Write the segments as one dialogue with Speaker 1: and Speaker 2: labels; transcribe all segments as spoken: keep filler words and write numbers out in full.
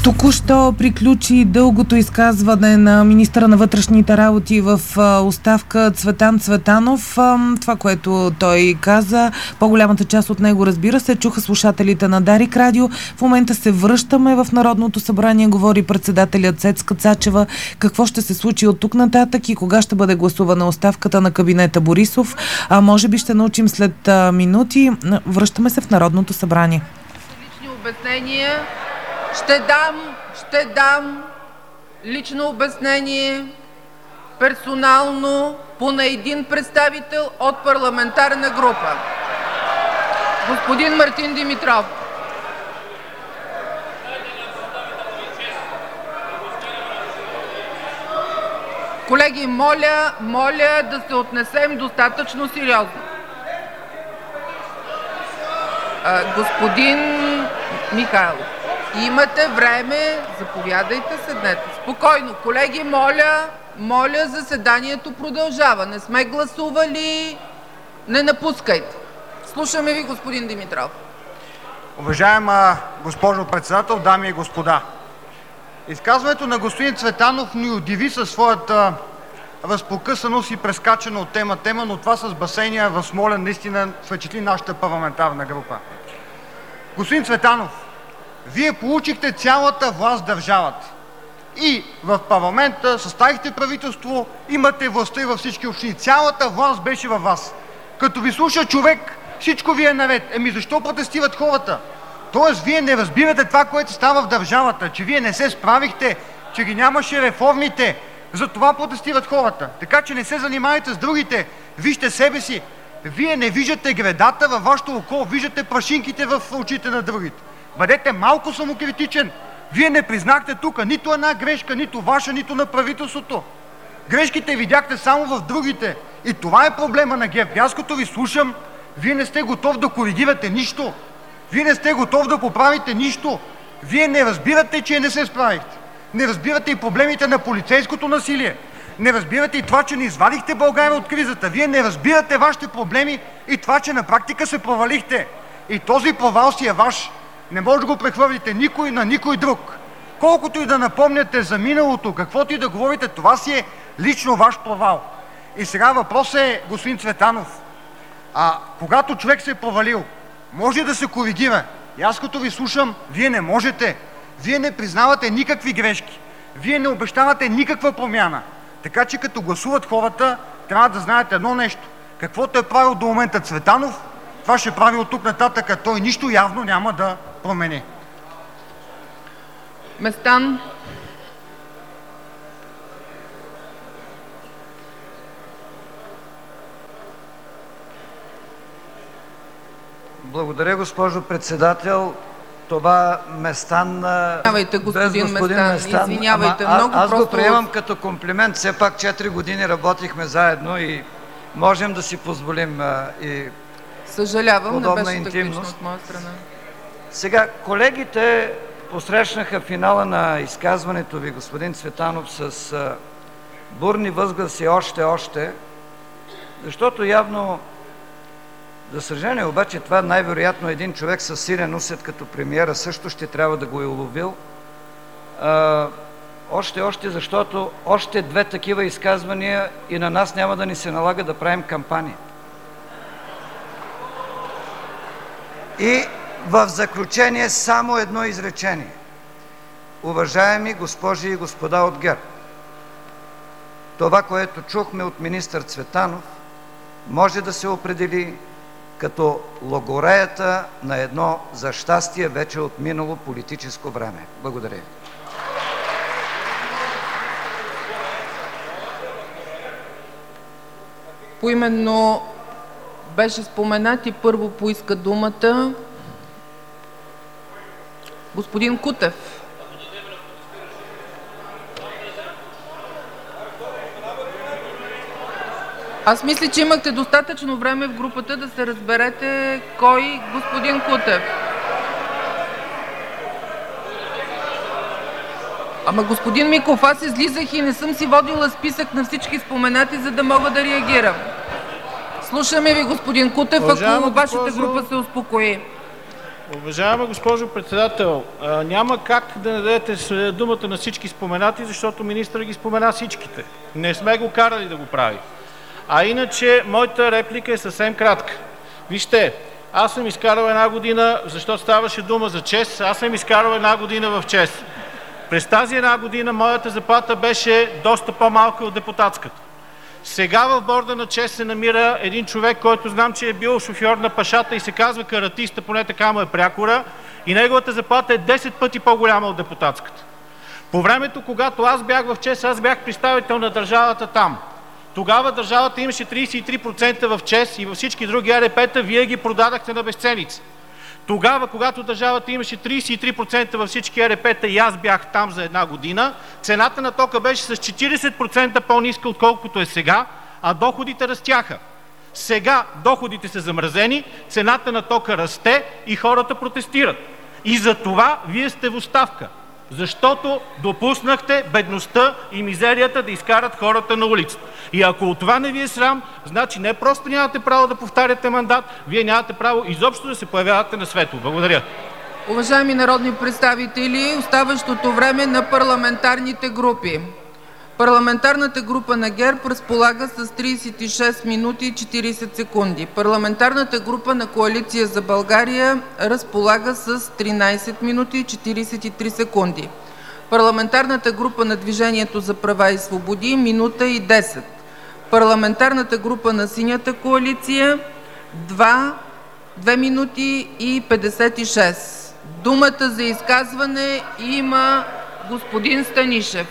Speaker 1: Току-що приключи дългото изказване на министъра на вътрешните работи в оставка Цветан Цветанов. Това, което той каза, по-голямата част от него, разбира се, чуха слушателите на Дарик Радио. В момента се връщаме в Народното събрание, говори председателят Цецка Цачева. Какво ще се случи от тук нататък и кога ще бъде гласувана оставката на кабинета Борисов? А може би ще научим след а, минути. Връщаме се в Народното събрание.
Speaker 2: Лични обяснения. Ще дам, ще дам лично обяснение персонално по на един представител от парламентарна група. Господин Мартин Димитров. Колеги, моля, моля да се отнесем достатъчно сериозно. А, господин Михайлов. Имате време, заповядайте, седнете. Спокойно, колеги, моля, моля, заседанието продължава. Не сме гласували, не напускайте. Слушаме ви, господин Димитров.
Speaker 3: Уважаема госпожо председател, дами и господа! Изказването на господин Цветанов ни удиви със своята разпокъсаност и прескачане от тема тема, но това с басейна в Смолян наистина впечатли нашата парламентарна група. Господин Цветанов, Вие получихте цялата власт в държавата и в парламента съставихте правителство, имате властта и във всички общини. Цялата власт беше във вас. Като ви слуша човек, всичко ви е наред. Еми защо протестират хората? Тоест вие не разбирате това, което става в държавата, че вие не се справихте, че ги нямаше реформите. За това протестират хората. Така че не се занимавайте с другите. Вижте себе си. Вие не виждате гредата във вашето око, виждате прашинките в очите на другите. Бъдете малко самокритичен. Вие не признахте тук нито една грешка, нито ваша, нито на правителството. Грешките видяхте само в другите. И това е проблема на ГЕРБ. Аз като ви слушам, вие не сте готов да коригирате нищо. Вие не сте готов да поправите нищо. Вие не разбирате, че не се справихте. Не разбирате и проблемите на полицейското насилие. Не разбирате и това, че не извадихте България от кризата. Вие не разбирате вашите проблеми и това, че на практика се провалихте. И този провал си е ваш. Не може да го прехвърлите никой на никой друг. Колкото и да напомняте за миналото, каквото и да говорите, това си е лично ваш провал. И сега въпросът е, господин Цветанов, а когато човек се е провалил, може да се коригира. И аз като ви слушам, вие не можете. Вие не признавате никакви грешки. Вие не обещавате никаква промяна. Така че като гласуват хората, трябва да знаете едно нещо. Каквото е правил до момента Цветанов, това ще прави от тук нататък, а той нищо явно няма да промени.
Speaker 2: Местан.
Speaker 4: Благодаря, госпожо председател. Това Местан...
Speaker 2: Извинявайте, господин, господин Местан. Местан. Извинявайте,
Speaker 4: Ама,
Speaker 2: много
Speaker 4: аз
Speaker 2: просто...
Speaker 4: го приемам като комплимент. Все пак четири години работихме заедно и можем да си позволим а, и
Speaker 2: Съжалявам,
Speaker 4: подобна
Speaker 2: не беше
Speaker 4: интимност.
Speaker 2: тактично от моя страна.
Speaker 4: Сега, колегите посрещнаха финала на изказването ви, господин Цветанов, с а, бурни възгласи още, още, защото явно, за съжаление обаче, това най-вероятно един човек със силен усет като премиера също ще трябва да го е уловил. А, още, още, защото още две такива изказвания и на нас няма да ни се налага да правим кампания. И в заключение само едно изречение. Уважаеми госпожи и господа от ГЕРБ, това, което чухме от министър Цветанов, може да се определи като логореята на едно, за щастие, вече отминало политическо време. Благодаря.
Speaker 2: Поименно беше споменат и първо поиска думата господин Кутев. Аз мисля, че имахте достатъчно време в групата да се разберете кой господин Кутев. Ама господин Миков, аз излизах и не съм си водила списък на всички споменати, за да мога да реагирам. Слушаме ви, господин Кутев, ако вашата група се успокои.
Speaker 5: Уважаема госпожо председател, няма как да не дадете думата на всички споменати, защото министърът ги спомена всичките. Не сме го карали да го прави. А иначе, моята реплика е съвсем кратка. Вижте, аз съм изкарал една година, защото ставаше дума за ЧЕЗ, аз съм изкарал една година в ЧЕЗ. През тази една година моята заплата беше доста по-малка от депутатската. Сега в борда на ЧЕЗ се намира един човек, който знам, че е бил шофьор на Пашата и се казва Каратиста, поне така му е прякора, и неговата заплата е десет пъти по-голяма от депутатската. По времето, когато аз бях в ЧЕЗ, аз бях представител на държавата там. Тогава държавата имаше тридесет и три процента в ЧЕЗ и във всички други Е Ер Пе-та, вие ги продадахте на безценица. Тогава, когато държавата имаше тридесет и три процента във всички Е Ер Пе-та и аз бях там за една година, цената на тока беше с четиридесет процента по-ниска, отколкото е сега, а доходите растяха. Сега доходите са замразени, цената на тока расте и хората протестират. И за това вие сте в оставка. Защото допуснахте бедността и мизерията да изкарат хората на улицата. И ако от това не ви е срам, значи не просто нямате право да повтаряте мандат, вие нямате право изобщо да се появявате на светло. Благодаря.
Speaker 2: Уважаеми народни представители, оставащото време на парламентарните групи. Парламентарната група на ГЕРБ разполага с тридесет и шест минути и четиридесет секунди. Парламентарната група на Коалиция за България разполага с тринадесет минути и четиридесет и три секунди. Парламентарната група на Движението за права и свободи – минута и десет. Парламентарната група на Синята коалиция – две минути и петдесет и шест. Думата за изказване има господин Станишев.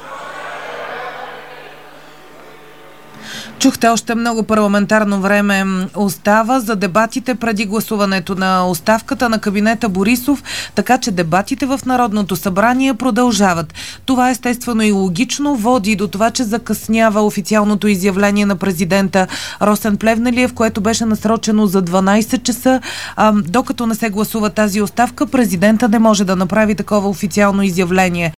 Speaker 1: Чухте, още много парламентарно време остава за дебатите преди гласуването на оставката на кабинета Борисов, така че дебатите в Народното събрание продължават. Това естествено и логично води до това, че закъснява официалното изявление на президента Росен Плевнелиев, което беше насрочено за дванадесет часа. А, докато не се гласува тази оставка, президента не може да направи такова официално изявление.